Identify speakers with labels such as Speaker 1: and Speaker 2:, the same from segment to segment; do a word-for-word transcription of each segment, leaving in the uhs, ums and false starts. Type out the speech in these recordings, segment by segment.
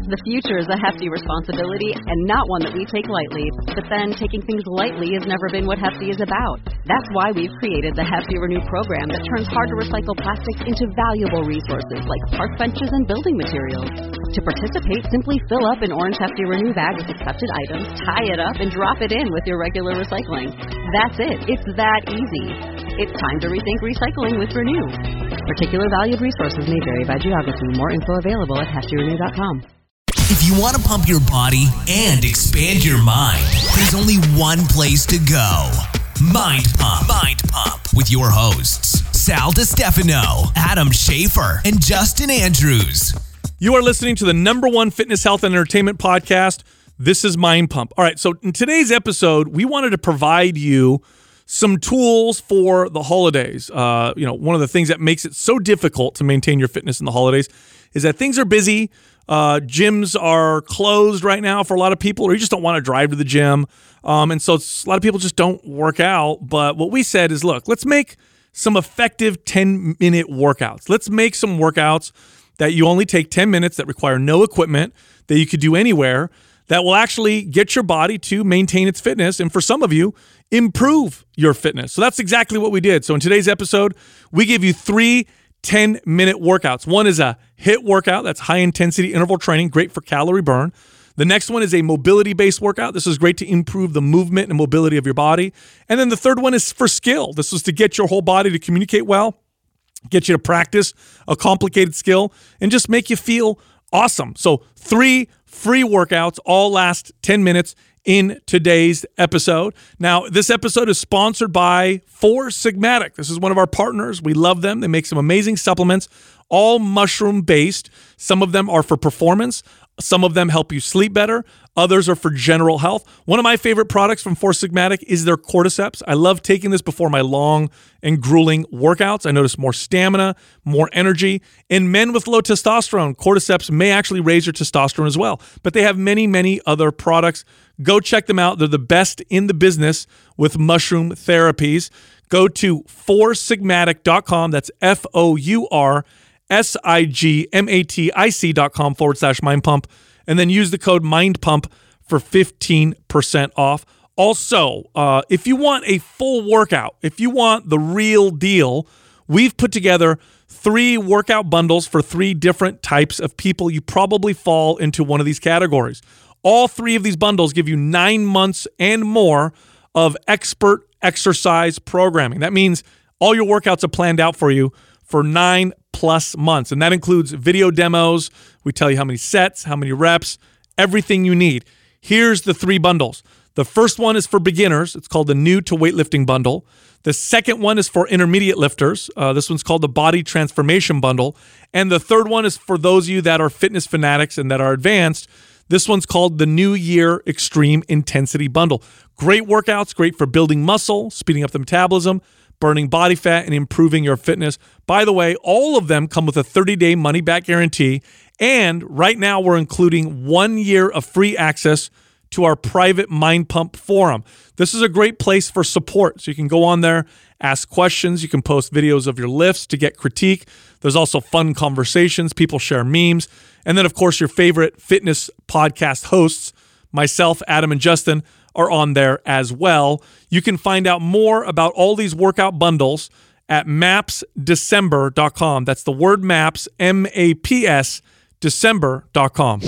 Speaker 1: The future is a hefty responsibility and not one that we take lightly. But then taking things lightly has never been what Hefty is about. That's why we've created the Hefty Renew program that turns hard-to-recycle plastics into valuable resources like park benches and building materials. To participate, simply fill up an orange Hefty Renew bag with accepted items, tie it up, and drop it in with your regular recycling. That's it. It's that easy. It's time to rethink recycling with Renew. Particular valued resources may vary by geography. More info available at hefty renew dot com.
Speaker 2: If you want to pump your body and expand your mind, there's only one place to go. Mind Pump. Mind Pump. With your hosts, Sal DiStefano, Adam Schafer, and Justin Andrews.
Speaker 3: You are listening to the number one fitness, health, and entertainment podcast. This is Mind Pump. All right, so in today's episode, we wanted to provide you some tools for the holidays. Uh, you know, one of the things that makes it so difficult to maintain your fitness in the holidays is that things are busy. Uh, gyms are closed right now for a lot of people, or you just don't want to drive to the gym. Um, and so it's, a lot of people just don't work out. But what we said is, look, let's make some effective ten-minute workouts. Let's make some workouts that you only take ten minutes, that require no equipment, that you could do anywhere, that will actually get your body to maintain its fitness. And for some of you, improve your fitness. So that's exactly what we did. So in today's episode, we give you three ten-minute workouts. One is a HIIT workout. That's high-intensity interval training, great for calorie burn. The next one is a mobility-based workout. This is great to improve the movement and mobility of your body. And then the third one is for skill. This is to get your whole body to communicate well, get you to practice a complicated skill, and just make you feel awesome. So three free workouts, all last ten minutes in today's episode. Now, this episode is sponsored by Four Sigmatic. This is one of our partners. We love them. They make some amazing supplements, all mushroom-based. Some of them are for performance. Some of them help you sleep better. Others are for general health. One of my favorite products from Four Sigmatic is their Cordyceps. I love taking this before my long and grueling workouts. I notice more stamina, more energy. In men with low testosterone, Cordyceps may actually raise your testosterone as well. But they have many, many other products. Go check them out. They're the best in the business with mushroom therapies. Go to four sigmatic dot com. That's F O U R S I G M A T I C dot com forward slash Mind Pump. And then use the code Mind Pump for fifteen percent off. Also, uh, if you want a full workout, if you want the real deal, we've put together three workout bundles for three different types of people. You probably fall into one of these categories. All three of these bundles give you nine months and more of expert exercise programming. That means all your workouts are planned out for you for nine plus months. And that includes video demos. We tell you how many sets, how many reps, everything you need. Here's the three bundles. The first one is for beginners. It's called the New to Weightlifting Bundle. The second one is for intermediate lifters. Uh, this one's called the Body Transformation Bundle. And the third one is for those of you that are fitness fanatics and that are advanced. This one's called the New Year Extreme Intensity Bundle. Great workouts, great for building muscle, speeding up the metabolism, burning body fat, and improving your fitness. By the way, all of them come with a thirty-day money-back guarantee. And right now, we're including one year of free access to our private Mind Pump forum. This is a great place for support. So you can go on there, ask questions. You can post videos of your lifts to get critique. There's also fun conversations. People share memes. And then, of course, your favorite fitness podcast hosts, myself, Adam, and Justin, are on there as well. You can find out more about all these workout bundles at maps december dot com. That's the word MAPS, M A P S, december dot com.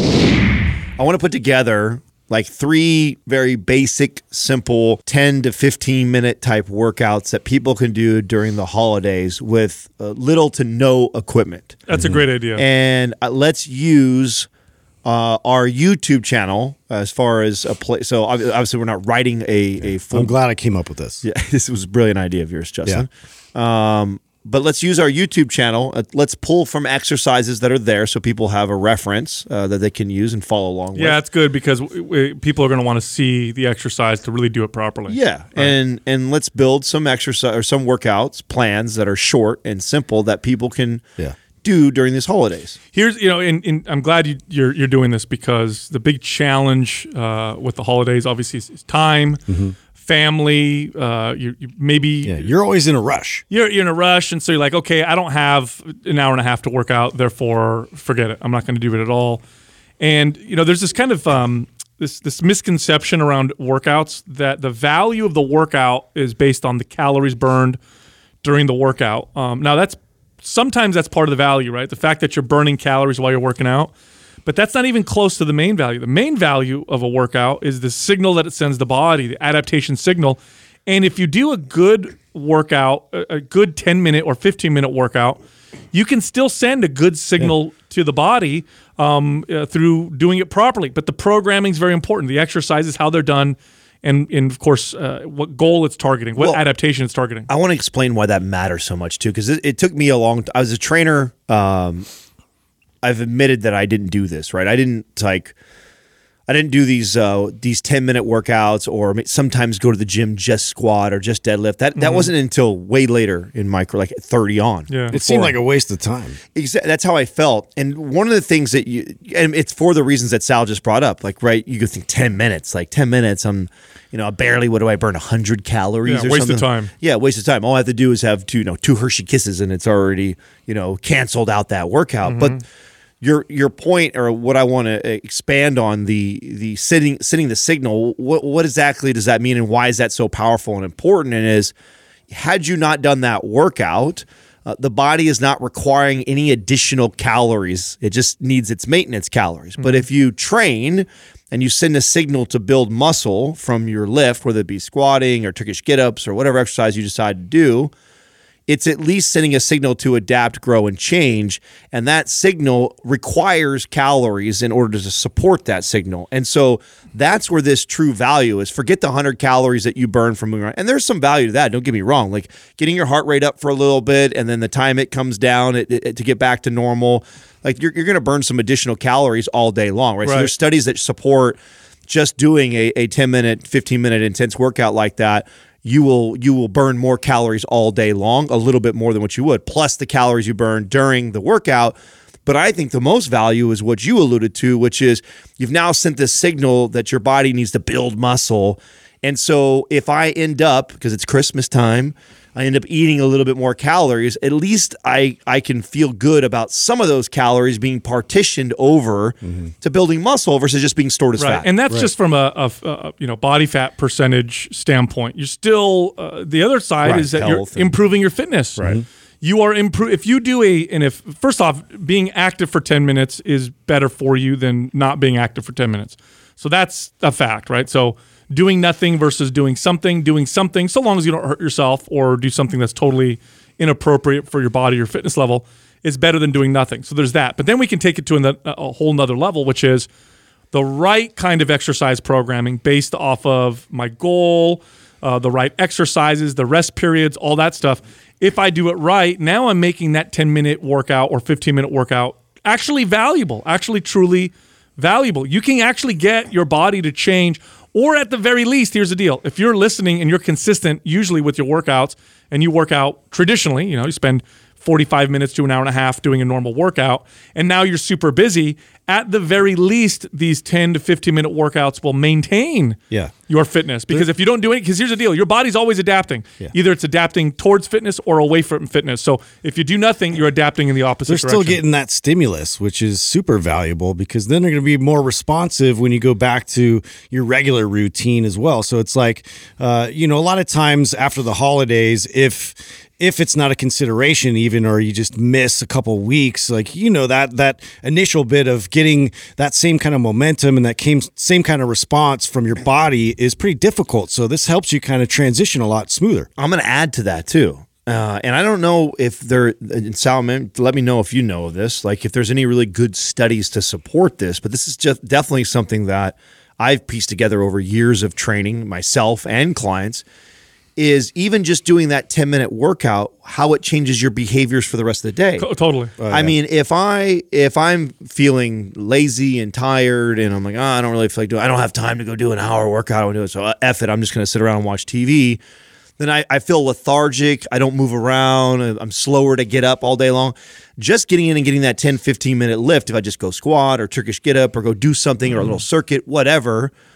Speaker 4: I want to put together like three very basic, simple ten to fifteen minute type workouts that people can do during the holidays with uh, little to no equipment.
Speaker 3: That's mm-hmm. a great idea.
Speaker 4: And uh, let's use uh, our YouTube channel as far as a place. So obviously we're not writing a, a full.
Speaker 5: I'm glad I came up with this.
Speaker 4: Yeah, this was a brilliant idea of yours, Justin. Yeah. Um, But let's use our YouTube channel. Uh, let's pull from exercises that are there so people have a reference uh, that they can use and follow along with.
Speaker 3: Yeah, it's good because we, we, people are going to want to see the exercise to really do it properly.
Speaker 4: Yeah, right. and and let's build some exercise or some workouts plans that are short and simple that people can yeah. do during these holidays.
Speaker 3: Here's, you know, and, and I'm glad you, you're you're doing this because the big challenge uh, with the holidays obviously is, is time. Mm-hmm. Family, uh, you, you maybe
Speaker 5: yeah, you're always in a rush.
Speaker 3: You're, you're in a rush, and so you're like, okay, I don't have an hour and a half to work out, therefore, forget it. I'm not going to do it at all. And you know, there's this kind of um, this this misconception around workouts that the value of the workout is based on the calories burned during the workout. Um, now that's sometimes that's part of the value, right? The fact that you're burning calories while you're working out. But that's not even close to the main value. The main value of a workout is the signal that it sends the body, the adaptation signal. And if you do a good workout, a good ten-minute or fifteen-minute workout, you can still send a good signal yeah. to the body um, uh, through doing it properly. But the programming is very important. The exercises, how they're done, and, and of course, uh, what goal it's targeting, what well, adaptation it's targeting.
Speaker 4: I want to explain why that matters so much, too, because it, it took me a long time. I was a trainer. Um, I've admitted that I didn't do this, right? I didn't like, I didn't do these uh, these ten minute workouts, or sometimes go to the gym just squat or just deadlift. That that mm-hmm. wasn't until way later in my career, like thirty on.
Speaker 3: Yeah,
Speaker 5: it seemed like a waste of time.
Speaker 4: Exactly, that's how I felt. And one of the things that you, and it's for the reasons that Sal just brought up. Like, right, you could think ten minutes, like ten minutes. I'm, you know, barely. What do I burn? A hundred calories?
Speaker 3: Yeah,
Speaker 4: or
Speaker 3: waste
Speaker 4: something?
Speaker 3: of time.
Speaker 4: Yeah, waste of time. All I have to do is have two, you know, two Hershey Kisses, and it's already, you know, canceled out that workout. Mm-hmm. But Your your point, or what I want to expand on, the the sitting sitting the signal. What what exactly does that mean, and why is that so powerful and important? And is, had you not done that workout, uh, the body is not requiring any additional calories. It just needs its maintenance calories. Mm-hmm. But if you train and you send a signal to build muscle from your lift, whether it be squatting or Turkish get-ups or whatever exercise you decide to do, it's at least sending a signal to adapt, grow, and change. And that signal requires calories in order to support that signal. And so that's where this true value is. Forget the one hundred calories that you burn from moving around. And there's some value to that, don't get me wrong. Like getting your heart rate up for a little bit, and then the time it comes down it, it, to get back to normal, like you're, you're going to burn some additional calories all day long, right? right? So there's studies that support just doing a, a ten-minute, fifteen-minute intense workout like that. You will you will burn more calories all day long, a little bit more than what you would, plus the calories you burn during the workout. But I think the most value is what you alluded to, which is you've now sent this signal that your body needs to build muscle. And so if I end up, because it's Christmas time, I end up eating a little bit more calories, at least I, I can feel good about some of those calories being partitioned over mm-hmm. to building muscle versus just being stored as
Speaker 3: right.
Speaker 4: fat.
Speaker 3: And that's
Speaker 5: right.
Speaker 3: just from a, a, a you know body fat percentage standpoint. You're still uh, the other side
Speaker 4: right.
Speaker 3: is that
Speaker 4: Health
Speaker 3: you're improving your fitness.
Speaker 5: Right.
Speaker 3: Mm-hmm. You are improve if you do a and if first off, being active for ten minutes is better for you than not being active for ten minutes. So that's a fact, right? So doing nothing versus doing something, doing something, so long as you don't hurt yourself or do something that's totally inappropriate for your body or fitness level, is better than doing nothing. So there's that. But then we can take it to a, a whole nother level, which is the right kind of exercise programming based off of my goal, uh, the right exercises, the rest periods, all that stuff. If I do it right, now I'm making that ten-minute workout or fifteen-minute workout actually valuable, actually truly valuable. You can actually get your body to change. Or at the very least, here's the deal. If you're listening and you're consistent usually with your workouts, and you work out traditionally, you know, you spend forty-five minutes to an hour and a half doing a normal workout, and now you're super busy, at the very least, these ten to fifteen minute workouts will maintain
Speaker 5: yeah.
Speaker 3: your fitness. Because if you don't do it, because here's the deal, your body's always adapting.
Speaker 5: Yeah.
Speaker 3: Either it's adapting towards fitness or away from fitness. So if you do nothing, you're adapting in the opposite
Speaker 5: They're
Speaker 3: direction.
Speaker 5: still getting that stimulus, which is super valuable, because then they're going to be more responsive when you go back to your regular routine as well. So it's like, uh, you know, a lot of times after the holidays, if if it's not a consideration even, or you just miss a couple weeks, like, you know, that that initial bit of getting that same kind of momentum and that came, same kind of response from your body is pretty difficult. So this helps you kind of transition a lot smoother.
Speaker 4: I'm going to add to that too. Uh, and I don't know if there, and Salman, let me know if you know of this, like if there's any really good studies to support this, but this is just definitely something that I've pieced together over years of training myself and clients, is even just doing that ten minute workout, how it changes your behaviors for the rest of the day.
Speaker 3: Totally.
Speaker 5: Uh,
Speaker 4: I
Speaker 5: yeah.
Speaker 4: mean, if I if I'm feeling lazy and tired, and I'm like, oh, I don't really feel like doing, I don't have time to go do an hour workout. I don't do it, so uh, F it. I'm just going to sit around and watch T V. Then I, I feel lethargic. I don't move around. I'm slower to get up all day long. Just getting in and getting that ten, fifteen minute lift, if I just go squat or Turkish get up or go do something or a little circuit, whatever,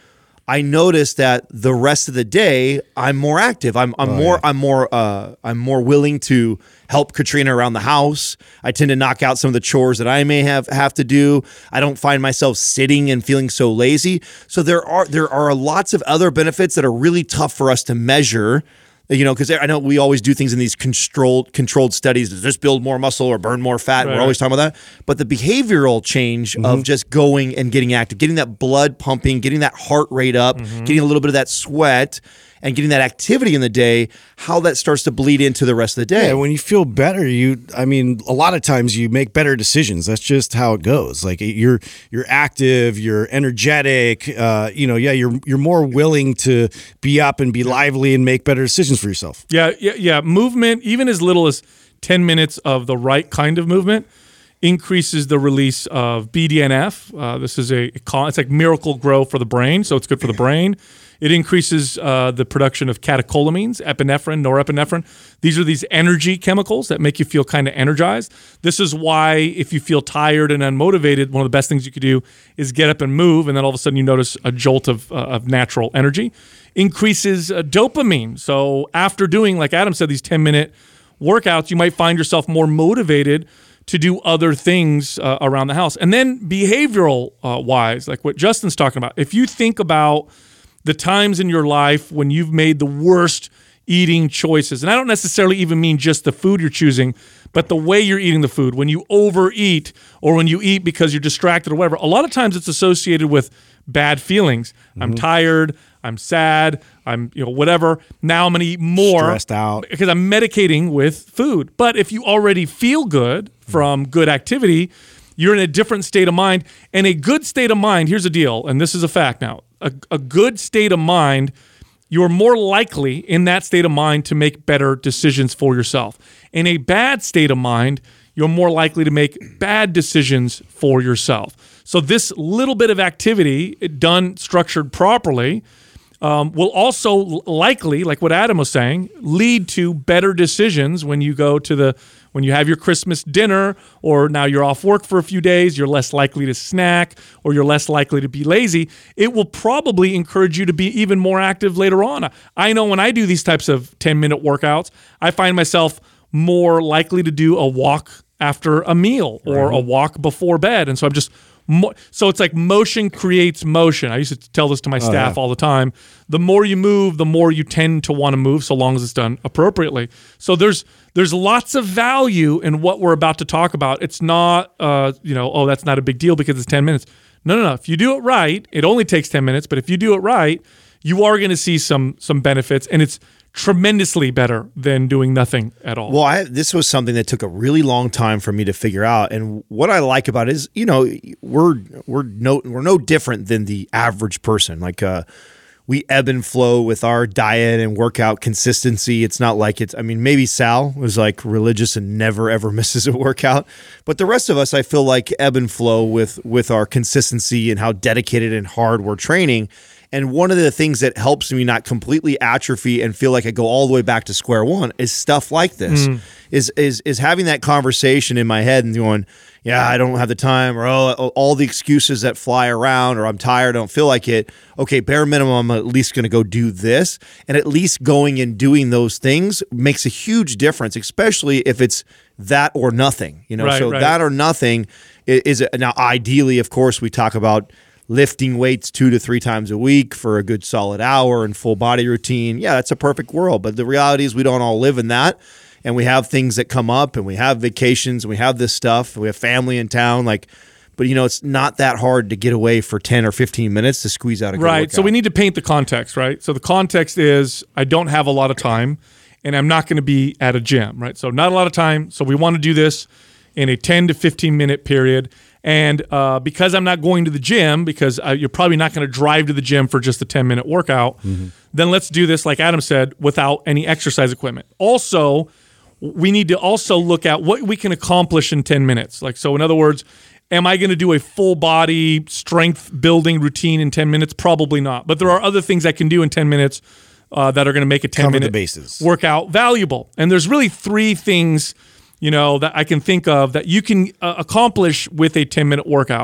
Speaker 4: I notice that the rest of the day I'm more active. I'm I'm
Speaker 5: Oh,
Speaker 4: more
Speaker 5: yeah.
Speaker 4: I'm more uh I'm more willing to help Katrina around the house. I tend to knock out some of the chores that I may have have to do. I don't find myself sitting and feeling so lazy. So there are there are lots of other benefits that are really tough for us to measure. You know, because I know we always do things in these controlled controlled studies. Does this build more muscle or burn more fat?
Speaker 3: Right.
Speaker 4: We're always talking about that. But the behavioral change
Speaker 3: Mm-hmm.
Speaker 4: of just going and getting active, getting that blood pumping, getting that heart rate up,
Speaker 3: Mm-hmm.
Speaker 4: getting a little bit of that sweat, and getting that activity in the day, how that starts to bleed into the rest of the day.
Speaker 5: Yeah, when you feel better, you I mean, a lot of times you make better decisions. That's just how it goes. Like you're you're active, you're energetic, uh, you know, yeah, you're you're more willing to be up and be lively and make better decisions for yourself.
Speaker 3: Yeah, yeah, yeah. Movement, even as little as ten minutes of the right kind of movement, increases the release of B D N F. Uh, this is a, it's like miracle grow for the brain, so it's good for the brain. It increases uh, the production of catecholamines, epinephrine, norepinephrine. These are these energy chemicals that make you feel kind of energized. This is why if you feel tired and unmotivated, one of the best things you could do is get up and move, and then all of a sudden you notice a jolt of, uh, of natural energy. Increases uh, dopamine. So after doing, like Adam said, these ten-minute workouts, you might find yourself more motivated to do other things uh, around the house. And then behavioral uh, wise, like what Justin's talking about, if you think about the times in your life when you've made the worst eating choices, and I don't necessarily even mean just the food you're choosing, but the way you're eating the food, when you overeat or when you eat because you're distracted or whatever, a lot of times it's associated with bad feelings. Mm-hmm. I'm tired, I'm sad, I'm, you know, whatever. Now I'm going to eat more.
Speaker 5: Stressed out.
Speaker 3: Because I'm medicating with food. But if you already feel good from good activity, you're in a different state of mind. And a good state of mind, here's the deal, and this is a fact now, a, a good state of mind, you're more likely in that state of mind to make better decisions for yourself. In a bad state of mind, you're more likely to make bad decisions for yourself. So this little bit of activity done, structured properly, um, will also likely, like what Adam was saying, lead to better decisions when you go to the, when you have your Christmas dinner, or now you're off work for a few days, you're less likely to snack, or you're less likely to be lazy. It will probably encourage you to be even more active later on. I know when I do these types of ten-minute workouts, I find myself more likely to do a walk after a meal or a walk before bed. And so I'm just, mo- so it's like motion creates motion. I used to tell this to my staff
Speaker 5: yeah.
Speaker 3: all the time. The more you move, the more you tend to want to move, so long as it's done appropriately. So there's there's lots of value in what we're about to talk about. It's not, uh, you know, oh, that's not a big deal because it's ten minutes. No, no, no. If you do it right, it only takes ten minutes, but if you do it right, you are going to see some some benefits, and it's tremendously better than doing nothing at all.
Speaker 4: Well, I, this was something that took a really long time for me to figure out, and what I like about it is, you know, we're we're no we're no different than the average person. Like, uh, we ebb and flow with our diet and workout consistency. It's not like it's. I mean, maybe Sal was like religious and never ever misses a workout, but the rest of us, I feel like, ebb and flow with with our consistency and how dedicated and hard we're training. And one of the things that helps me not completely atrophy and feel like I go all the way back to square one is stuff like this. Mm. Is is is having that conversation in my head and going, yeah, I don't have the time, or oh, all the excuses that fly around, or I'm tired, I don't feel like it. Okay, bare minimum, I'm at least going to go do this. And at least going and doing those things makes a huge difference, especially if it's that or nothing. You know,
Speaker 3: right,
Speaker 4: so
Speaker 3: right.
Speaker 4: that or nothing is, is now ideally, of course, we talk about lifting weights two to three times a week for a good solid hour and full body routine. Yeah, that's a perfect world. But the reality is we don't all live in that. And we have things that come up, and we have vacations, and we have this stuff. We have family in town. Like, but you know, it's not that hard to get away for ten or fifteen minutes to squeeze out a good
Speaker 3: Right.
Speaker 4: workout.
Speaker 3: So we need to paint the context, right? So the context is I don't have a lot of time, and I'm not going to be at a gym, right? So not a lot of time. So we want to do this in a ten to fifteen minute period. And uh, because I'm not going to the gym, because uh, you're probably not going to drive to the gym for just a ten minute workout, mm-hmm. then let's do this, like Adam said, without any exercise equipment. Also, we need to also look at what we can accomplish in ten minutes. Like, so in other words, am I going to do a full body strength building routine in ten minutes? Probably not. But there are other things I can do in ten minutes uh, that are going to make a ten
Speaker 5: Cover
Speaker 3: minute
Speaker 5: the bases.
Speaker 3: workout valuable. And there's really three things, you know, that I can think of that you can uh, accomplish with a ten minute workout.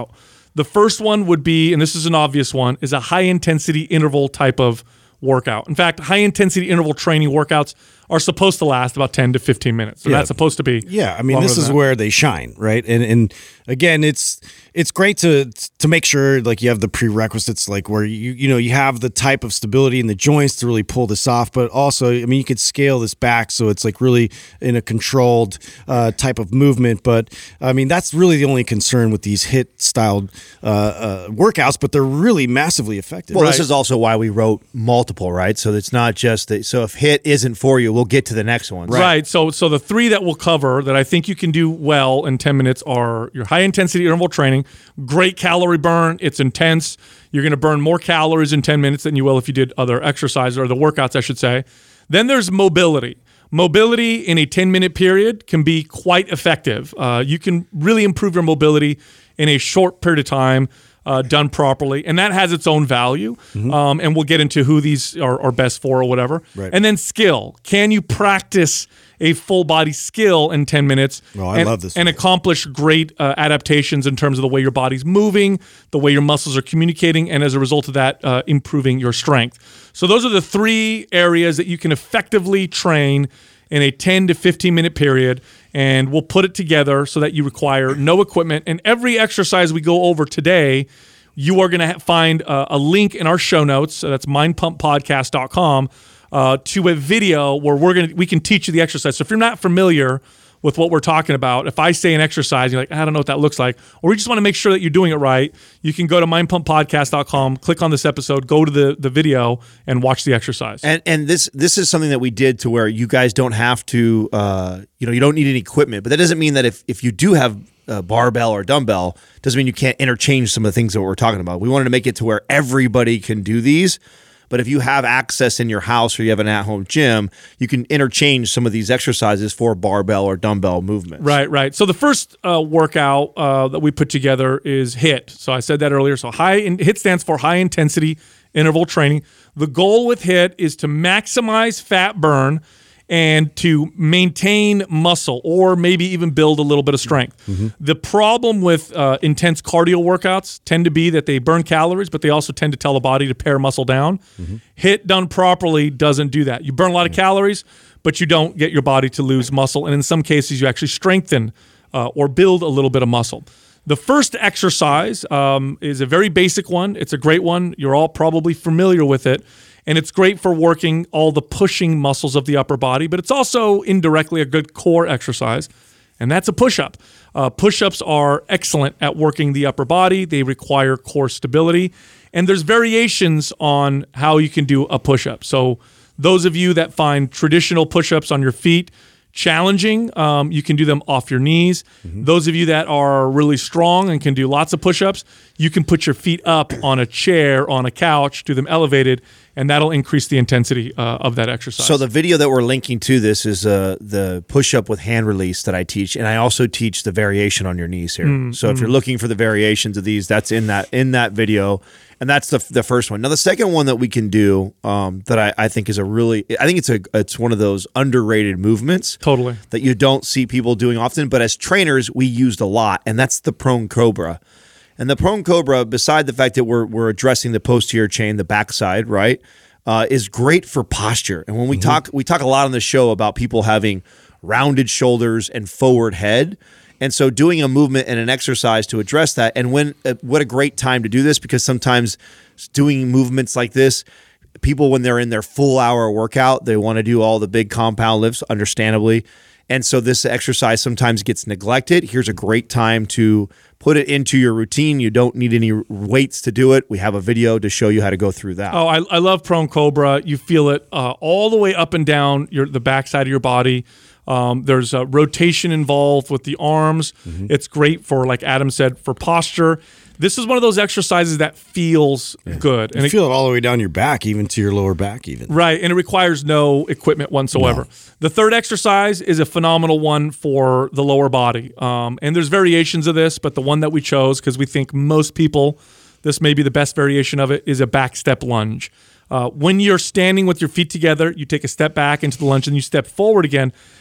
Speaker 3: The first one would be, and this is an obvious one, is a high-intensity interval type of workout. In fact, high-intensity interval training workouts are supposed to last about ten to fifteen minutes. They're
Speaker 5: Yeah.
Speaker 3: not supposed to be.
Speaker 5: Yeah, I mean,
Speaker 3: longer
Speaker 5: this
Speaker 3: than
Speaker 5: is
Speaker 3: that.
Speaker 5: where they shine, right? And and again, it's it's great to to make sure like you have the prerequisites, like where you you know you have the type of stability in the joints to really pull this off. But also, I mean, you could scale this back so it's like really in a controlled uh, type of movement. But I mean, that's really the only concern with these HIIT styled uh, uh, workouts. But they're really massively effective.
Speaker 4: Well,
Speaker 3: Right.
Speaker 4: this is also why we wrote multiple, right? So it's not just that. So if HIIT isn't for you, we'll get to the next one.
Speaker 3: Right. So so the three that we'll cover that I think you can do well in ten minutes are your high intensity interval training, great calorie burn. It's intense. You're going to burn more calories in ten minutes than you will if you did other exercise or the workouts, I should say. Then there's mobility. Mobility in a ten minute period can be quite effective. Uh, you can really improve your mobility in a short period of time. Uh, done properly, and that has its own value. Um, and we'll get into who these are, are best for or whatever.
Speaker 5: Right.
Speaker 3: And then skill. Can you practice a full body skill in ten minutes?
Speaker 5: Oh, I
Speaker 3: and,
Speaker 5: love this
Speaker 3: And
Speaker 5: one.
Speaker 3: accomplish great uh, adaptations in terms of the way your body's moving, the way your muscles are communicating, and as a result of that, uh, improving your strength. So those are the three areas that you can effectively train in a ten to fifteen minute period, and we'll put it together so that you require no equipment. And every exercise we go over today, you are going to ha- find uh, a link in our show notes. So that's mind pump podcast dot com uh, to a video where we're going to we can teach you the exercise. So if you're not familiar with what we're talking about, if I say an exercise, you're like, I don't know what that looks like, or you just want to make sure that you're doing it right, you can go to mind pump podcast dot com, click on this episode, go to the, the video, and watch the exercise.
Speaker 4: And and this this is something that we did to where you guys don't have to, uh, you know, you don't need any equipment. But that doesn't mean that if if you do have a barbell or dumbbell, doesn't mean you can't interchange some of the things that we're talking about. We wanted to make it to where everybody can do these. But if you have access in your house or you have an at-home gym, you can interchange some of these exercises for barbell or dumbbell movements.
Speaker 3: Right, right. So the first uh, workout uh, that we put together is HIIT. So I said that earlier. So high in, HIIT stands for high intensity interval training. The goal with HIIT is to maximize fat burn and to maintain muscle or maybe even build a little bit of strength. Mm-hmm. The problem with uh, intense cardio workouts tend to be that they burn calories, but they also tend to tell the body to pare muscle down. Mm-hmm. HIIT done properly doesn't do that. You burn a lot of calories, but you don't get your body to lose muscle. And in some cases, you actually strengthen uh, or build a little bit of muscle. The first exercise um, is a very basic one. It's a great one. You're all probably familiar with it. And it's great for working all the pushing muscles of the upper body, but it's also indirectly a good core exercise, and that's a push-up. Uh, push-ups are excellent at working the upper body. They require core stability, and there's variations on how you can do a push-up. So those of you that find traditional push-ups on your feet challenging, um, you can do them off your knees. Mm-hmm. Those of you that are really strong and can do lots of push-ups, you can put your feet up on a chair, on a couch, do them elevated, and that'll increase the intensity uh, of that exercise.
Speaker 4: So the video that we're linking to this is uh, the push-up with hand release that I teach, and I also teach the variation on your knees here. Mm, so if mm. you're looking for the variations of these, that's in that in that video, and that's the the first one. Now the second one that we can do um, that I, I think is a really, I think it's a it's one of those underrated movements.
Speaker 3: Totally.
Speaker 4: That you don't see people doing often, but as trainers we used a lot, and that's the prone cobra. And the prone cobra, beside the fact that we're we're addressing the posterior chain, the backside, right, uh, is great for posture. And when we mm-hmm. talk, we talk a lot on the show about people having rounded shoulders and forward head. And so doing a movement and an exercise to address that. And when uh, what a great time to do this, because sometimes doing movements like this, people when they're in their full hour workout, they want to do all the big compound lifts, understandably. And so this exercise sometimes gets neglected. Here's a great time to put it into your routine. You don't need any weights to do it. We have a video to show you how to go through that.
Speaker 3: Oh, I, I love prone cobra. You feel it uh, all the way up and down your the backside of your body. Um, there's a rotation involved with the arms. Mm-hmm. It's great for, like Adam said, for posture. This is one of those exercises that feels yeah. good.
Speaker 5: And you it, feel it all the way down your back, even to your lower back even.
Speaker 3: Right, and it requires no equipment whatsoever. No. The third exercise is a phenomenal one for the lower body. Um, and there's variations of this, but the one that we chose, because we think most people, this may be the best variation of it, is a back step lunge. Uh, when you're standing with your feet together, you take a step back into the lunge and you step forward again.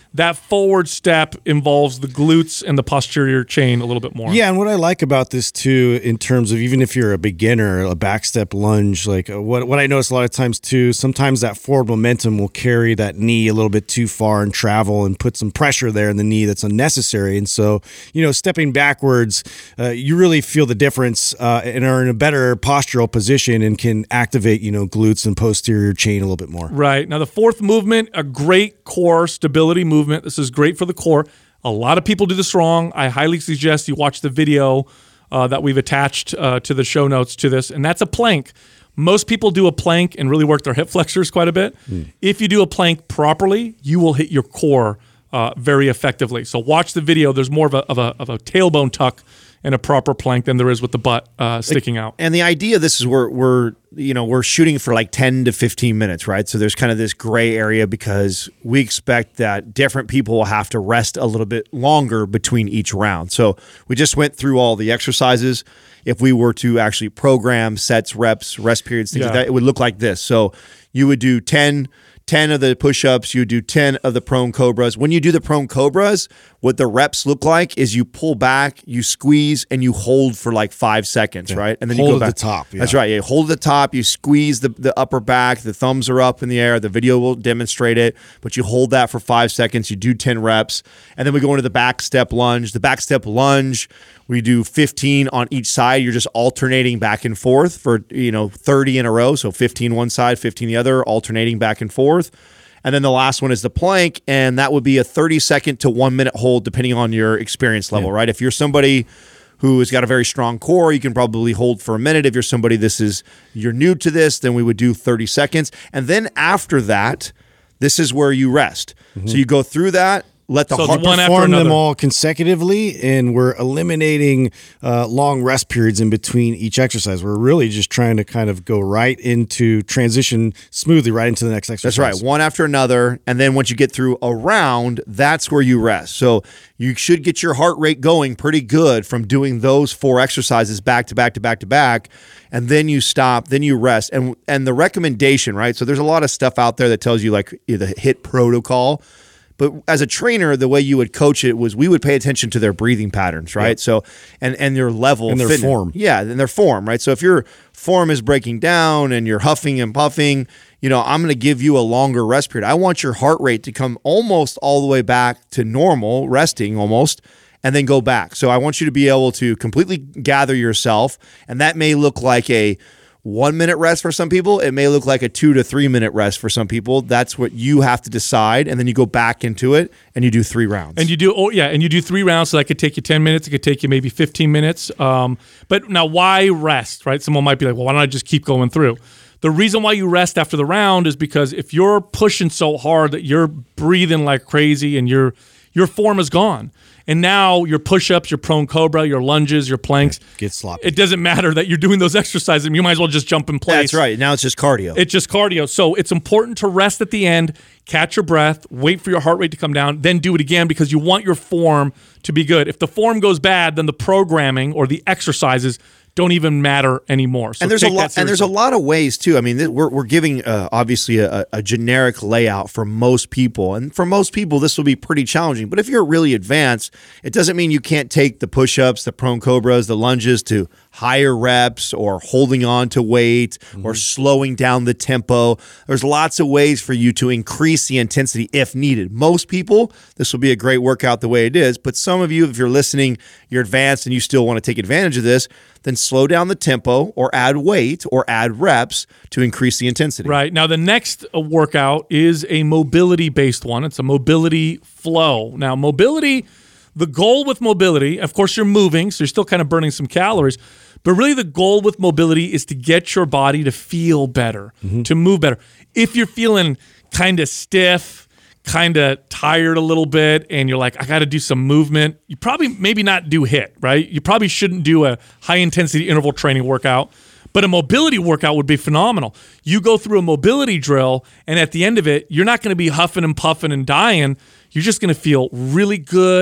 Speaker 3: that forward step involves the glutes and the posterior chain a little bit more.
Speaker 5: Yeah, and what I like about this too, in terms of even if you're a beginner, a back step lunge, like uh, what what I notice a lot of times too, sometimes that forward momentum will carry that knee a little bit too far and travel and put some pressure there in the knee that's unnecessary. And so, you know, stepping backwards, uh, you really feel the difference uh, and are in a better postural position and can activate, you know, glutes and posterior chain a little bit more.
Speaker 3: Right. Now, the fourth movement, a great core stability movement. This is great for the core. A lot of people do this wrong. I highly suggest you watch the video uh, that we've attached uh, to the show notes to this, and that's a plank. Most people do a plank and really work their hip flexors quite a bit. Mm. If you do a plank properly, you will hit your core uh, very effectively. So watch the video. There's more of a, of a, of a tailbone tuck in a proper plank than there is with the butt uh, sticking out.
Speaker 4: And the idea, this is where we're, you know, we're shooting for like ten to fifteen minutes, right? So there's kind of this gray area because we expect that different people will have to rest a little bit longer between each round. So we just went through all the exercises. If we were to actually program sets, reps, rest periods, things
Speaker 3: Yeah.
Speaker 4: like that, it would look like this. So you would do ten, ten of the push-ups, you do ten of the prone cobras. When you do the prone cobras, what the reps look like is you pull back, you squeeze, and you hold for like five seconds,
Speaker 5: Yeah.
Speaker 4: right? And then
Speaker 5: Hold
Speaker 4: you go
Speaker 5: at
Speaker 4: back.
Speaker 5: the top, yeah.
Speaker 4: That's right. You hold at the top, you squeeze the, the upper back, the thumbs are up in the air. The video will demonstrate it, but you hold that for five seconds, you do ten reps, and then we go into the back step lunge. The back step lunge, we do fifteen on each side. You're just alternating back and forth for, you know, thirty in a row. So fifteen one side, fifteen the other, alternating back and forth. And then the last one is the plank, and that would be a thirty second to one minute hold depending on your experience level, yeah. right? If you're somebody who has got a very strong core, you can probably hold for a minute. If you're somebody this is you're new to this, then we would do thirty seconds. And then after that, this is where you rest. Mm-hmm. So you go through that. Let the
Speaker 3: so
Speaker 4: heart
Speaker 3: one
Speaker 5: perform them all consecutively, and we're eliminating uh, long rest periods in between each exercise. We're really just trying to kind of go right into transition smoothly right into the next exercise.
Speaker 4: That's right, one after another, and then once you get through a round, that's where you rest. So you should get your heart rate going pretty good from doing those four exercises back to back to back to back, and then you stop, then you rest. And and the recommendation, right? So there's a lot of stuff out there that tells you like the HIIT protocol. But as a trainer, the way you would coach it was we would pay attention to their breathing patterns, right? Yeah. So and and their level
Speaker 5: and their
Speaker 4: fitness.
Speaker 5: form,
Speaker 4: yeah, and their form, right? So if your form is breaking down and you're huffing and puffing, you know, I'm going to give you a longer rest period. I want your heart rate to come almost all the way back to normal, resting almost, and then go back. So I want you to be able to completely gather yourself, and that may look like a one minute rest for some people. It may look like a two to three minute rest for some people. That's what you have to decide. And then you go back into it and you do three rounds.
Speaker 3: And you do, oh yeah, and you do three rounds. So that could take you ten minutes. It could take you maybe fifteen minutes. Um, but now why rest, right? Someone might be like, well, why don't I just keep going through? The reason why you rest after the round is because if you're pushing so hard that you're breathing like crazy and your your form is gone. And now your push-ups, your prone cobra, your lunges, your planks.
Speaker 5: Get sloppy.
Speaker 3: It doesn't matter that you're doing those exercises. You might as well just jump in place.
Speaker 4: That's right. Now it's just cardio.
Speaker 3: It's just cardio. So it's important to rest at the end, catch your breath, wait for your heart rate to come down, then do it again because you want your form to be good. If the form goes bad, then the programming or the exercises don't even matter anymore. So
Speaker 4: and there's a lot,
Speaker 3: seriously.
Speaker 4: and there's a lot of ways too. I mean, th- we're we're giving uh, obviously a, a generic layout for most people, and for most people, this will be pretty challenging. But if you're really advanced, it doesn't mean you can't take the push-ups, the prone cobras, the lunges to higher reps, or holding on to weight, mm-hmm. or slowing down the tempo. There's lots of ways for you to increase the intensity if needed. Most people, this will be a great workout the way it is. But some of you, if you're listening, you're advanced and you still want to take advantage of this, then slow down the tempo or add weight or add reps to increase the intensity.
Speaker 3: Right. Now, the next workout is a mobility-based one. It's a mobility flow. Now, mobility, the goal with mobility, of course, you're moving, so you're still kind of burning some calories, but really the goal with mobility is to get your body to feel better, mm-hmm. to move better. If you're feeling kind of stiff, kind of tired a little bit, and you're like, I got to do some movement, you probably maybe not do HIIT, right? You probably shouldn't do a high-intensity interval training workout, but a mobility workout would be phenomenal. You go through a mobility drill, and at the end of it, you're not going to be huffing and puffing and dying. You're just going to feel really good,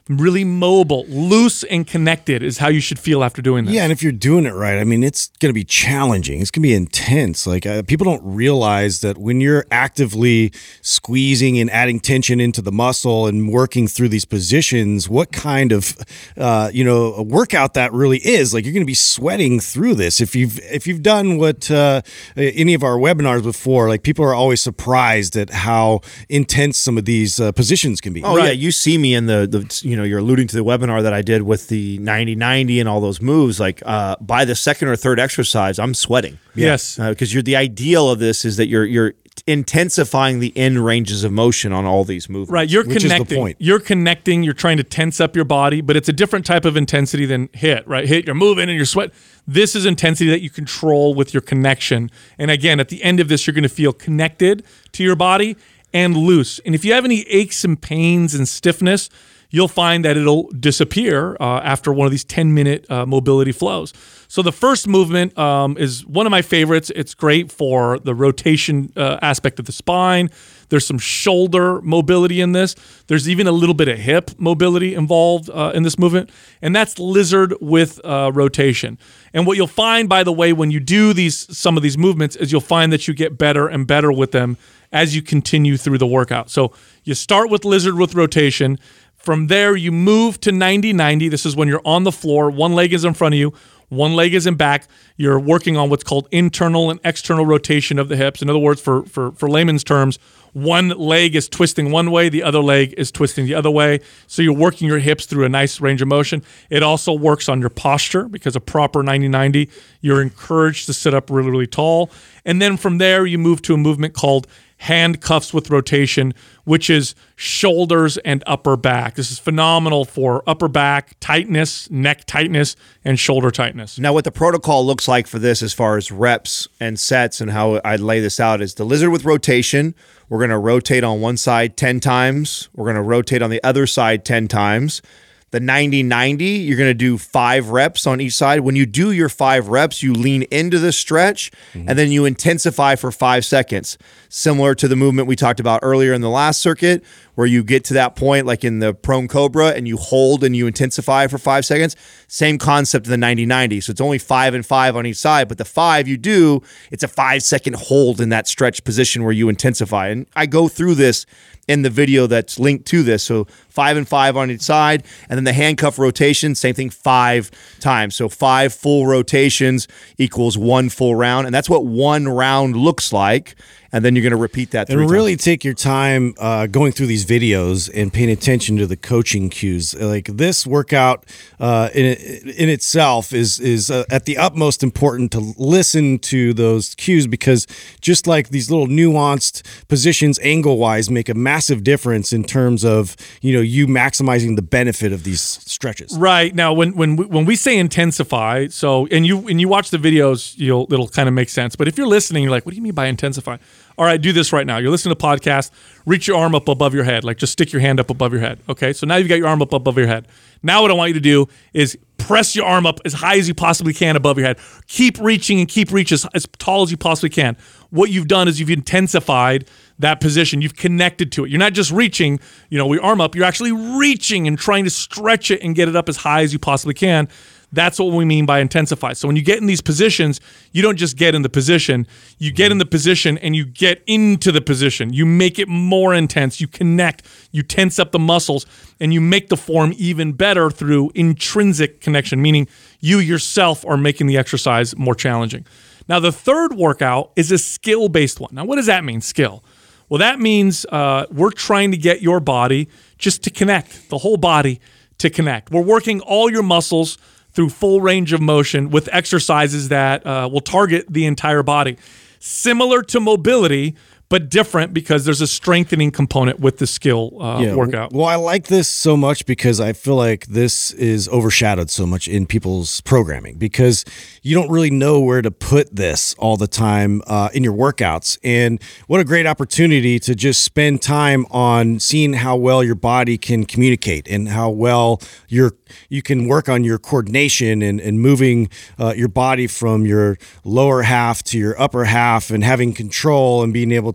Speaker 3: really mobile, loose and connected is how you should feel after doing this.
Speaker 5: Yeah, and if you're doing it right, I mean, it's going to be challenging. It's going to be intense. Like uh, people don't realize that when you're actively squeezing and adding tension into the muscle and working through these positions, what kind of uh, you know a workout that really is. Like you're going to be sweating through this. If you've if you've done what uh, any of our webinars before, like people are always surprised at how intense some of these uh, positions can be.
Speaker 4: Oh right. yeah, you see me in the the you know you're alluding to the webinar that I did with the ninety ninety and all those moves. Like uh, by the second or third exercise, I'm sweating.
Speaker 3: Yes,
Speaker 4: because uh, you're the ideal of this is that you're you're intensifying the end ranges of motion on all these movements.
Speaker 3: Right, you're
Speaker 5: which
Speaker 3: connecting.
Speaker 5: Is the point.
Speaker 3: You're connecting. You're trying to tense up your body, but it's a different type of intensity than hit. Right, hit. You're moving and you're sweat. This is intensity that you control with your connection. And again, at the end of this, you're going to feel connected to your body and loose. And if you have any aches and pains and stiffness, you'll find that it'll disappear uh, after one of these ten-minute uh, mobility flows. So the first movement um, is one of my favorites. It's great for the rotation uh, aspect of the spine. There's some shoulder mobility in this. There's even a little bit of hip mobility involved uh, in this movement, and that's lizard with uh, rotation. And what you'll find, by the way, when you do these some of these movements is you'll find that you get better and better with them as you continue through the workout. So you start with lizard with rotation. From there, you move to ninety ninety. This is when you're on the floor. One leg is in front of you. One leg is in back. You're working on what's called internal and external rotation of the hips. In other words, for, for, for layman's terms, one leg is twisting one way, the other leg is twisting the other way. So you're working your hips through a nice range of motion. It also works on your posture because a proper ninety ninety, you're encouraged to sit up really, really tall. And then from there, you move to a movement called handcuffs with rotation, which is shoulders and upper back. This is phenomenal for upper back tightness, neck tightness, and shoulder tightness.
Speaker 4: Now, what the protocol looks like for this as far as reps and sets and how I lay this out is the lizard with rotation. We're going to rotate on one side ten times. We're going to rotate on the other side ten times. The ninety ninety, you're going to do five reps on each side. When you do your five reps, you lean into the stretch, mm-hmm. and then you intensify for five seconds. Similar to the movement we talked about earlier in the last circuit, where you get to that point, like in the prone cobra, and you hold and you intensify for five seconds. Same concept in the ninety ninety. So it's only five and five on each side, but the five you do, it's a five-second hold in that stretch position where you intensify. And I go through this in the video that's linked to this. So five and five on each side. And then the handcuff rotation, same thing, five times. So five full rotations equals one full round. And that's what one round looks like. And then you're going to repeat that three
Speaker 5: and really
Speaker 4: times.
Speaker 5: Take your time uh, going through these videos and paying attention to the coaching cues. Like this workout uh, in in itself is is uh, at the utmost important to listen to those cues, because just like these little nuanced positions angle wise make a massive difference in terms of you know you maximizing the benefit of these stretches.
Speaker 3: Right. Now when when we, when we say intensify, so and you and you watch the videos, you'll it'll kind of make sense. But if you're listening, you're like, what do you mean by intensify? All right, do this right now. You're listening to the podcast. Reach your arm up above your head. Like just stick your hand up above your head. Okay, so now you've got your arm up above your head. Now what I want you to do is press your arm up as high as you possibly can above your head. Keep reaching and keep reaching as, as tall as you possibly can. What you've done is you've intensified that position. You've connected to it. You're not just reaching, you know, your arm up. You're actually reaching and trying to stretch it and get it up as high as you possibly can. That's what we mean by intensify. So when you get in these positions, you don't just get in the position. You get in the position and you get into the position. You make it more intense. You connect. You tense up the muscles, and you make the form even better through intrinsic connection, meaning you yourself are making the exercise more challenging. Now, the third workout is a skill-based one. Now, what does that mean, skill? Well, that means uh, we're trying to get your body just to connect, the whole body to connect. We're working all your muscles through full range of motion with exercises that uh, will target the entire body. Similar to mobility, but different because there's a strengthening component with the skill uh,
Speaker 5: yeah.
Speaker 3: workout.
Speaker 5: Well, I like this so much because I feel like this is overshadowed so much in people's programming, because you don't really know where to put this all the time uh, in your workouts. And what a great opportunity to just spend time on seeing how well your body can communicate and how well you're, you can work on your coordination and, and moving uh, your body from your lower half to your upper half and having control and being able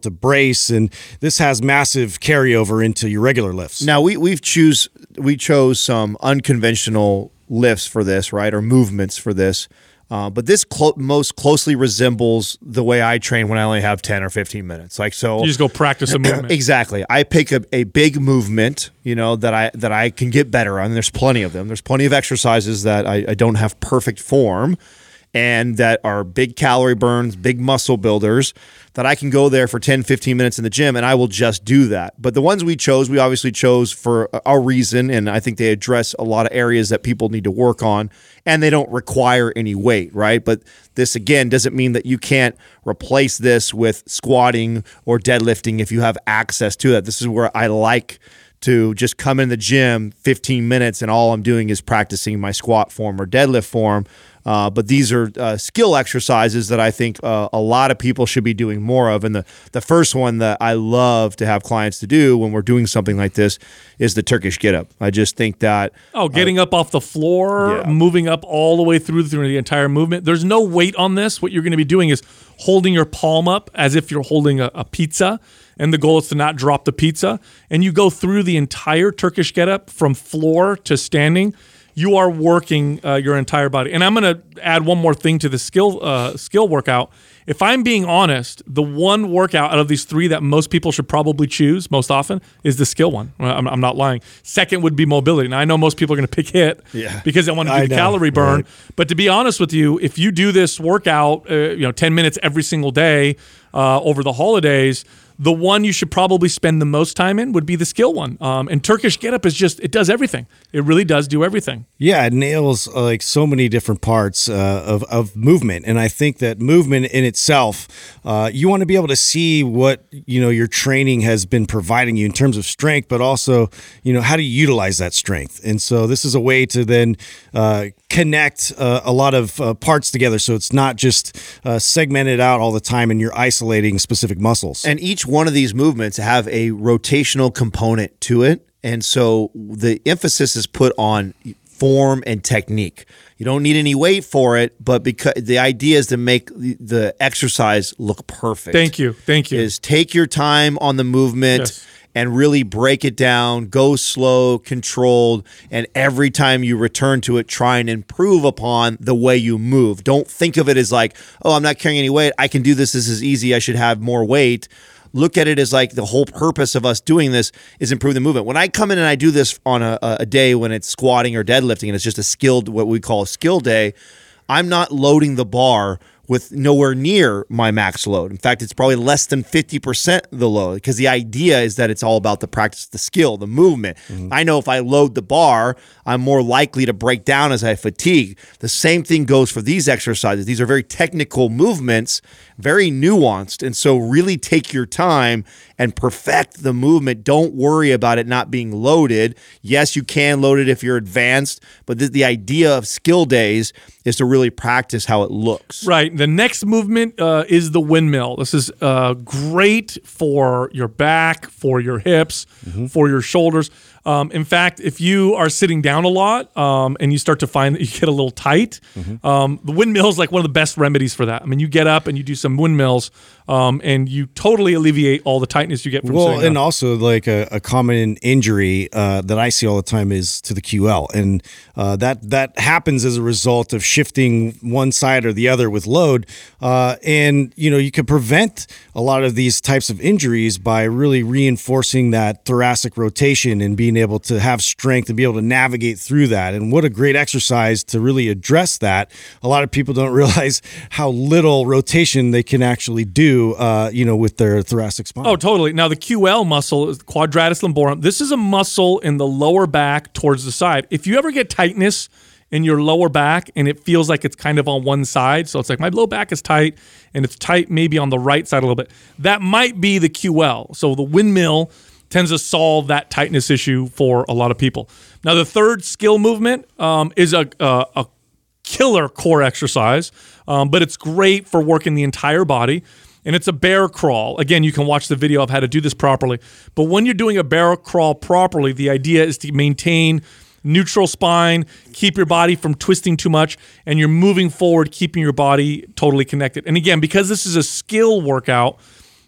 Speaker 5: to brace, and this has massive carryover into your regular lifts.
Speaker 4: Now we we've choose we chose some unconventional lifts for this, right, or movements for this. Uh, but this clo- most closely resembles the way I train when I only have ten or fifteen minutes. Like so,
Speaker 3: You just go practice a movement.
Speaker 4: Exactly. I pick a, a big movement, you know, that I that I can get better on. There's plenty of them. There's plenty of exercises that I, I don't have perfect form, and that are big calorie burns, big muscle builders, that I can go there for ten, fifteen minutes in the gym and I will just do that. But the ones we chose, we obviously chose for a reason, and I think they address a lot of areas that people need to work on, and they don't require any weight, right? But this, again, doesn't mean that you can't replace this with squatting or deadlifting if you have access to that. This is where I like to just come in the gym fifteen minutes and all I'm doing is practicing my squat form or deadlift form. Uh, but these are uh, skill exercises that I think uh, a lot of people should be doing more of. And the, the first one that I love to have clients to do when we're doing something like this is the Turkish get-up. I just think that...
Speaker 3: Oh, getting
Speaker 4: uh,
Speaker 3: up off the floor,
Speaker 4: yeah.
Speaker 3: moving up all the way through, through the entire movement. There's no weight on this. What you're going to be doing is holding your palm up as if you're holding a, a pizza, and the goal is to not drop the pizza. And you go through the entire Turkish get-up from floor to standing. You are working uh, your entire body. And I'm going to add one more thing to the skill uh, skill workout. If I'm being honest, the one workout out of these three that most people should probably choose most often is the skill one. I'm, I'm not lying. Second would be mobility. Now, I know most people are going to pick HIIT
Speaker 4: yeah.
Speaker 3: because they want to do
Speaker 5: I
Speaker 3: the
Speaker 5: know,
Speaker 3: calorie burn.
Speaker 5: right.
Speaker 3: But to be honest with you, if you do this workout, uh, you know, ten minutes every single day uh, over the holidays, the one you should probably spend the most time in would be the skill one. Um, and Turkish get-up is just, it does everything. It really does do everything.
Speaker 5: Yeah, it nails uh, like so many different parts uh, of, of movement. And I think that movement in itself, uh, you want to be able to see what, you know, your training has been providing you in terms of strength, but also, you know, how do you utilize that strength? And so this is a way to then uh, connect uh, a lot of uh, parts together. So it's not just uh, segmented out all the time and you're isolating specific muscles.
Speaker 4: And each one of these movements have a rotational component to it. And so the emphasis is put on form and technique. You don't need any weight for it, but because the idea is to make the, the exercise look perfect.
Speaker 3: Thank you. Thank you.
Speaker 4: Is take your time on the movement
Speaker 3: Yes.
Speaker 4: and really break it down, go slow, controlled, and every time you return to it, try and improve upon the way you move. Don't think of it as like, oh, I'm not carrying any weight. I can do this. This is easy. I should have more weight. Look at it as like the whole purpose of us doing this is improve the movement. When I come in and I do this on a, a day when it's squatting or deadlifting and it's just a skilled, what we call a skill day, I'm not loading the bar with nowhere near my max load. In fact, it's probably less than fifty percent the load because the idea is that it's all about the practice, the skill, the movement. Mm-hmm. I know if I load the bar, I'm more likely to break down as I fatigue. The same thing goes for these exercises. These are very technical movements, very nuanced. And so really take your time and perfect the movement. Don't worry about it not being loaded. Yes, you can load it if you're advanced, but the, the idea of skill days is to really practice how it looks.
Speaker 3: Right. The next movement uh, is the windmill. This is uh, great for your back, for your hips, mm-hmm. for your shoulders. Um, in fact, if you are sitting down a lot um, and you start to find that you get a little tight, mm-hmm. um, the windmill is like one of the best remedies for that. I mean, you get up and you do some windmills um, and you totally alleviate all the tightness you get from
Speaker 5: well,
Speaker 3: sitting down.
Speaker 5: And also like a, a common injury uh, that I see all the time is to the Q L. And uh, that, that happens as a result of shifting one side or the other with load. Uh, and, you know, you can prevent a lot of these types of injuries by really reinforcing that thoracic rotation and being able to have strength and be able to navigate through that. And what a great exercise to really address that. A lot of people don't realize how little rotation they can actually do, uh, you know, with their thoracic spine.
Speaker 3: Oh, totally. Now, the Q L muscle is the quadratus lumborum. This is a muscle in the lower back towards the side. If you ever get tightness in your lower back and it feels like it's kind of on one side, so it's like my low back is tight and it's tight maybe on the right side a little bit, that might be the Q L. So the windmill tends to solve that tightness issue for a lot of people. Now, the third skill movement um, is a, a, a killer core exercise, um, but it's great for working the entire body, and it's a bear crawl. Again, you can watch the video of how to do this properly, but when you're doing a bear crawl properly, the idea is to maintain neutral spine, keep your body from twisting too much, and you're moving forward, keeping your body totally connected. And again, because this is a skill workout,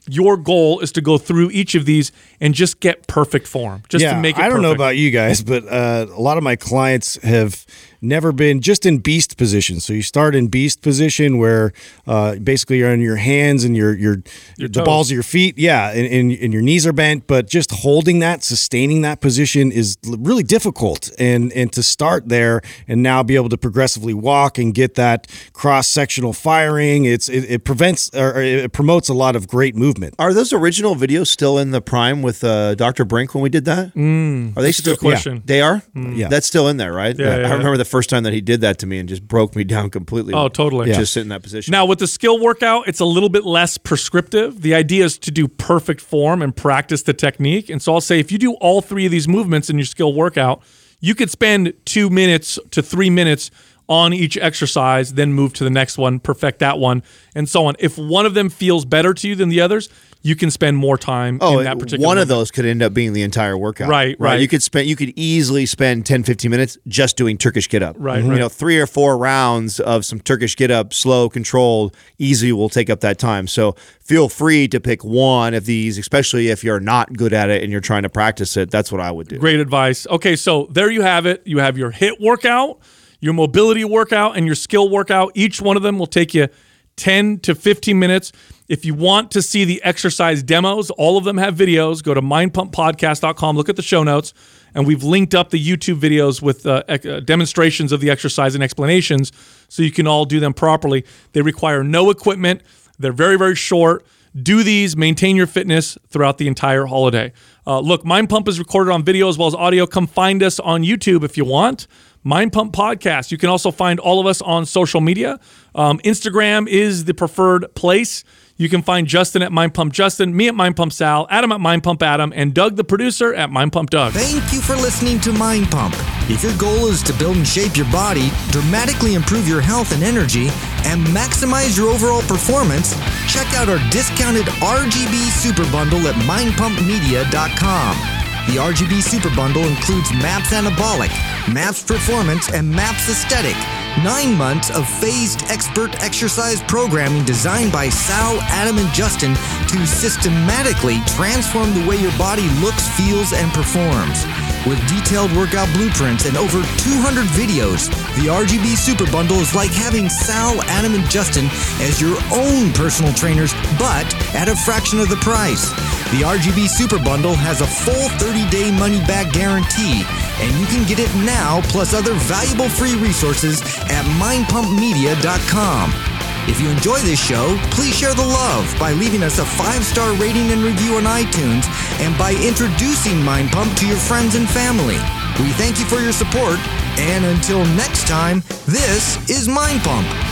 Speaker 3: your goal is to go through each of these and just get perfect form, just
Speaker 5: yeah,
Speaker 3: to make it
Speaker 5: I don't know
Speaker 3: perfect.
Speaker 5: about you guys, but uh, a lot of my clients have never been just in beast position. So you start in beast position where uh, basically you're on your hands and your your,
Speaker 3: Your
Speaker 5: the
Speaker 3: toes.
Speaker 5: balls of your feet, yeah, and, and, and your knees are bent, but just holding that, sustaining that position is really difficult. And and to start there and now be able to progressively walk and get that cross-sectional firing, it's it, it prevents or it promotes a lot of great movement.
Speaker 4: Are those original videos still in the Prime with uh, Doctor Brink when we did that?
Speaker 3: Mm,
Speaker 4: Are they
Speaker 3: that's a
Speaker 4: still?
Speaker 3: good question.
Speaker 4: Yeah, they are.
Speaker 5: Yeah.
Speaker 4: That's still in there, right?
Speaker 3: Yeah, yeah,
Speaker 4: I remember the first time that he did that to me and just broke me down completely.
Speaker 3: Oh, totally.
Speaker 4: Just
Speaker 3: Yeah.
Speaker 4: sit in that position.
Speaker 3: Now, with the skill workout, it's a little bit less prescriptive. The idea is to do perfect form and practice the technique. And so I'll say if you do all three of these movements in your skill workout, you could spend two minutes to three minutes on each exercise, then move to the next one, perfect that one, and so on. If one of them feels better to you than the others, you can spend more time
Speaker 4: Oh,
Speaker 3: in that particular
Speaker 4: one of
Speaker 3: movement.
Speaker 4: those could end up being the entire workout.
Speaker 3: Right, right.
Speaker 4: You could spend you could easily spend ten, fifteen minutes just doing Turkish get up.
Speaker 3: Right,
Speaker 4: You
Speaker 3: right.
Speaker 4: know, three or four rounds of some Turkish get up, slow, controlled, easy will take up that time. So feel free to pick one of these, especially if you're not good at it and you're trying to practice it. That's what I would do.
Speaker 3: Great advice. Okay, so there you have it. You have your HIIT workout, your mobility workout, and your skill workout. Each one of them will take you ten to fifteen minutes. If you want to see the exercise demos, all of them have videos. Go to mind pump podcast dot com, look at the show notes, and we've linked up the YouTube videos with uh, ec- uh, demonstrations of the exercise and explanations so you can all do them properly. They require no equipment. They're very, very short. Do these, maintain your fitness throughout the entire holiday. Uh, look, Mind Pump is recorded on video as well as audio. Come find us on YouTube if you want. Mind Pump Podcast. You can also find all of us on social media. Um, Instagram is the preferred place. You can find Justin at Mind Pump Justin, me at Mind Pump Sal, Adam at Mind Pump Adam, and Doug, the producer, at Mind Pump Doug.
Speaker 6: Thank you for listening to Mind Pump. If your goal is to build and shape your body, dramatically improve your health and energy, and maximize your overall performance, check out our discounted R G B Super Bundle at mind pump media dot com. The R G B Super Bundle includes MAPS Anabolic, MAPS Performance, and MAPS Aesthetic. Nine months of phased expert exercise programming designed by Sal, Adam, and Justin to systematically transform the way your body looks, feels, and performs. With detailed workout blueprints and over two hundred videos, the R G B Super Bundle is like having Sal, Adam, and Justin as your own personal trainers, but at a fraction of the price. The R G B Super Bundle has a full thirty-day money-back guarantee, and you can get it now plus other valuable free resources at mind pump media dot com. If you enjoy this show, please share the love by leaving us a five-star rating and review on iTunes and by introducing Mind Pump to your friends and family. We thank you for your support, and until next time, this is Mind Pump.